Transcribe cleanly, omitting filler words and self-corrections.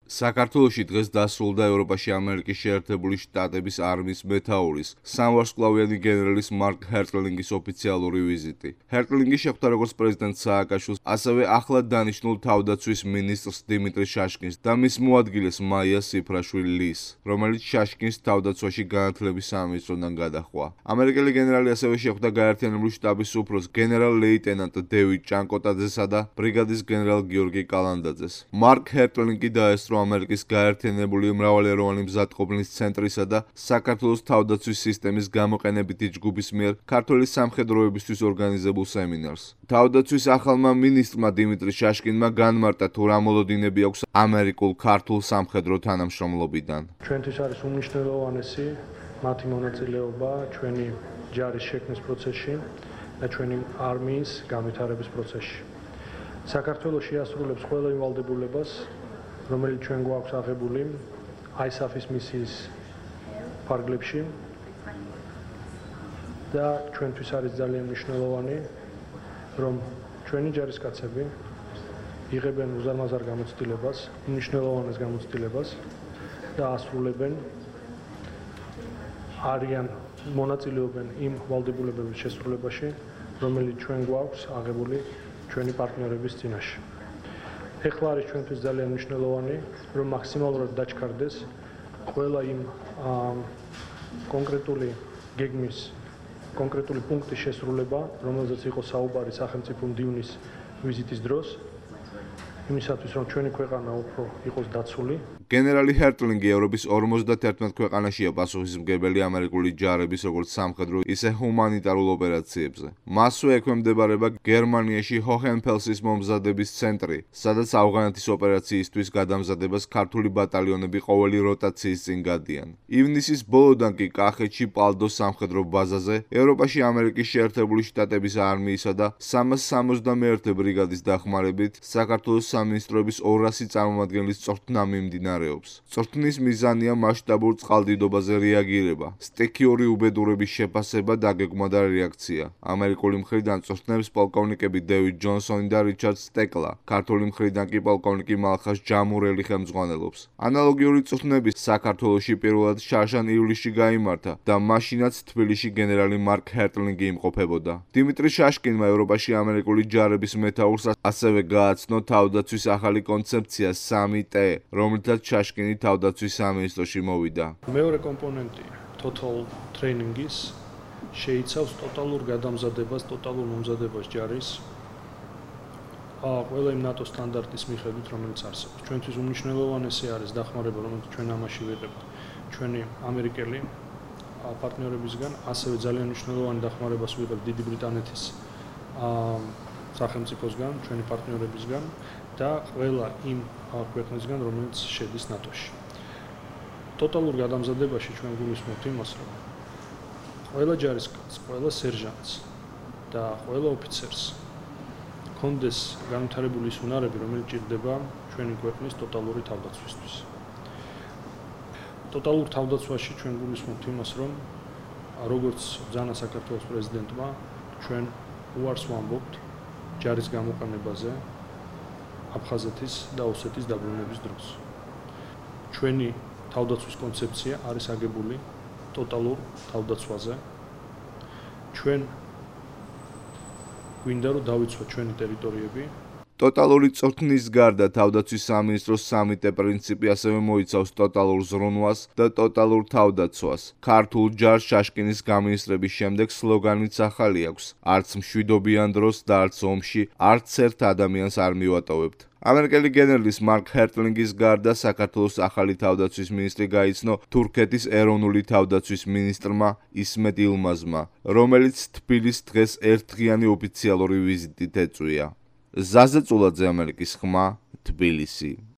საქართველოში დღეს დასრულდა ევროპაში ამერიკის შეერთებული შტატების არმიის მეთაურის, სამვარსკვლავიანი გენერალის მარკ ჰერტლინგის ოფიციალური ვიზიტი. ჰერტლინგი შეხვდა როგორც პრეზიდენტ სააკაშვილს, ასევე ახლად დანიშნულ თავდაცვის მინისტრს დიმიტრი შაშკინს და მის მოადგილეს მაია სიფრაშვილი-ლის, რომელიც შაშკინს თავდაცვაში განათლების სამინისტროდან გადაჰყვა. ამერიკელი გენერალი ასევე შეხვდა გაერთიანებული შტაბის უფროსს გენერალ-ლეიტენანტ დევიდ ჭანკოტაძესა და ბრიგადის გენერალ გიორგი კალანდაძეს. მარკ ჰერტლინგი დაესწრო ამერიკის გაერთიანებული მრავალეროვანი მზადყოფნის ცენტრისა და საქართველოს თავდაცვის სისტემის გამოყენებითი ჯგუფის მიერ ქართველი სამხედროებისთვის ორგანიზებულ სემინარს. თავდაცვის ახალმა მინისტრმა დიმიტრი შაშკინმა განმარტა თუ რა მოლოდინები აქვს ამერიკულ-ქართულ სამხედრო თანამშრომლობიდან. ჩვენთვის არის უმნიშვნელოვანესი მათი მონაწილეობა ჩვენი ჯარის შექმნის პროცესში და ჩვენი არმიის განვითარების პროცესში. საქართველოში ასრულებს ყველა იმ ვალდებულებას, რომელიც ჩვენ გვაქვს აღებული ISAF-ის მისიის ფარგლებში და ჩვენთვის არის ძალიან მნიშვნელოვანი, რომ ჩვენი ჯარისკაცები იღებენ უზარმაზარ გამოცდილებას, მნიშვნელოვანეს გამოცდილებას და ასრულებენ არიან მონაწილეობენ იმ ვალდებულებების შესრულებაში, რომელიც ჩვენ გვაქვს აღებული ჩვენი პარტნიორების წინაშე. ეხლა არის ჩვენთვის ძალიან მნიშვნელოვანი, რომ მაქსიმალურად დაჩქარდეს ყველა იმ კონკრეტული გეგმის, კონკრეტული პუნქტის შესრულება, რომელზეც იყო საუბარი სახელმწიფო მდივნის ვიზიტის დროს, იმისათვის, რომ ჩვენი ქვეყანა უფრო იყოს დაცული. გენერალი ჰერტლინგი ევროპის 51 ქვეყანაშია პასუხისმგებელი ამერიკული ჯარების როგორც სამხედრო, ისე ჰუმანიტარულ ოპერაციებზე. მასვე ექვემდებარება გერმანიაში ჰოჰენფელსის მომზადების ცენტრი, სადაც ავღანეთის ოპერაციისთვის გადამზადებას ქართული ბატალიონები ყოველი როტაციის წინ გადიან. ივნისის ბოლოდან კი კახეთში პალდოს სამხედრო ბაზაზე ევროპაში ამერიკის შეერთებული შტატების არმიისა და 371 ბრიგადის დახმარებით საქართველოს სამინისტროების 200 წარმომადგენლის წვრთნა მიმდინარეობს. წვრთნის მიზანია მასშტაბურ წყალდიდობაზე რეაგირება, სტიქიური უბედურების შეფასება, დაგეგმვა და რეაქცია. ამერიკული მხრიდან წვრთნებს პოლკოვნიკები დევიდ ჯონსონი და რიჩარდ სტეკლა, ქართული მხრიდან კი პოლკოვნიკი მალხაზ ჯამურელი ხელმძღვანელობს. ანალოგიური წვრთნები საქართველოში პირველად შარშან ივლისში გაიმართა და მაშინაც თბილისში გენერალი მარკ ჰერტლინგი იმყოფებოდა. დიმიტრი შაშკინმა ევროპაში ამერიკული ჯარების მეთაურს ასევე გააცნო თავდაცვის ახალი კონცეფცია 3T, რომლითაც შაშკინი თავდაცვის სამინისტროში მოვიდა. მეორე კომპონენტი total training-ის შეიცავს ტოტალურ გადამზადებას, ტოტალურ მომზადებას ჯარის ყველა იმ ნატო სტანდარტის მიხედვით, რომელიც არსებობს. ჩვენთვის უმნიშვნელოვანესი არის დახმარება, რომელიც ჩვენ ამაში ვიღებთ ჩვენი ამერიკელი პარტნიორებისგან, ასევე ძალიან მნიშვნელოვანი დახმარებას ვიღებთ დიდი ბრიტანეთის სახელმწიფოსგან, ჩვენი პარტნიორებისგან და ყველა იმ ქვეყნისგან, რომელიც შედის ნატოში. ტოტალურ გადამზადებაში ჩვენ გულისხმობთ იმას, რომ ყველა ჯარისკაცს, ყველა სერჟანტს და ყველა ოფიცერს ჰქონდეს განვითარებული ის უნარები, რომელიც ჭირდება ჩვენი ქვეყნის ტოტალური თავდაცვისთვის. ტოტალურ თავდაცვაში ჩვენ გულისხმობთ იმას, რომ როგორც ბრძანა საქართველოს პრეზიდენტმა, ჩვენ უარს ვამბობთ ჯარის გამოყენებაზე აფხაზეთის და ოსეთის დაბრუნების დროს. ჩვენი თავდაცვის კონცეფცია არის აგებული ტოტალურ თავდაცვაზე. ჩვენ გვინდა რომ დავიცვათ ჩვენი ტერიტორიები. ტოტალური წვრთნის გარდა თავდაცვის სამინისტროს 3T პრინციპი ასევე მოიცავს ტოტალურ ზრუნვას და ტოტალურ თავდაცვას. ქართულ ჯარს შაშკინის გამინისტრების შემდეგ სლოგანიც ახალი აქვს: არც მშვიდობიან დროს და არც ომში არც ერთ ადამიანს არ მივატოვებთ. ამერიკელი გენერლის მარკ ჰერტლინგის გარდა საქართველოს ახალი თავდაცვის მინისტრი გაიცნო თურქეთის ეროვნული თავდაცვის მინისტრმა ისმეტ ილმაზმა, რომელიც თბილისს დღეს ერთდღიანი ოფიციალური ვიზიტით ეწვია. ზაზე წულაძე, ამერიკის ხმა, თბილისი.